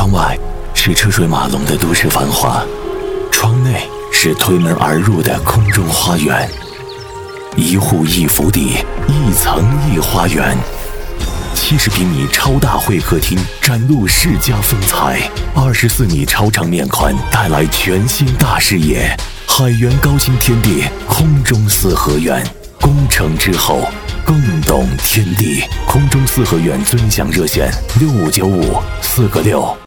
窗外是车水马龙的都市繁华，窗内是推门而入的空中花园。一户一府邸，一层一花园。70平米超大会客厅展露世家风采，24米超长面宽带来全新大视野。海源高新天地空中四合院，工程之后更懂天地。空中四合院尊享热线：6595 4个6。